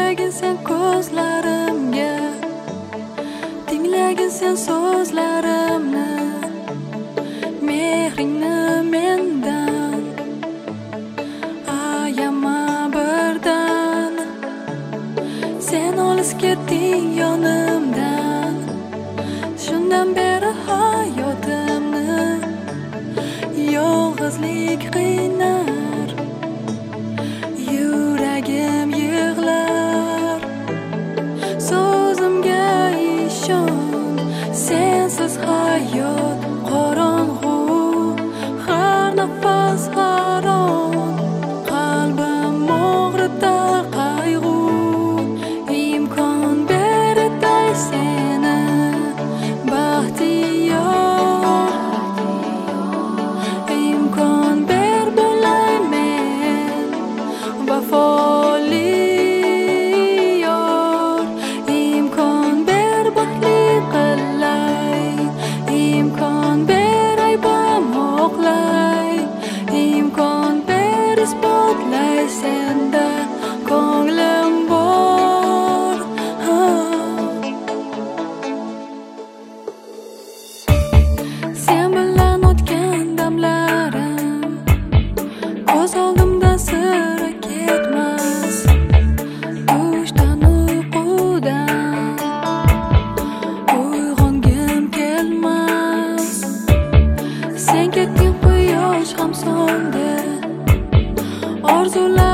Qaragin sen ko'zlarimga, tinglagin sen so'zlarimni, mehringni mendan ayama birdan. Sen olis ketding yonimdan, shundan beri hayotimni yolg'izlik qiynar, yuragim yig'lar. So'zimga ishon, sensiz hayot qorong'u, har nafas harom, qalbim og'ritar qayg'u. Imkon ber etay seni baxtiyor, imkon ber bo'lay men vafoli yor. Imkon ber baxtli qilay, imkon ber aybim oqlay, imkon ber isbotlay senda ko'nglim bor. Sen bilan o'tgan damlarim ko'z oldimda sira ketmas. Tushdan uyqudan uyg'ongim kelmas. Sen ketding, quyosh ham so'ndi, orzular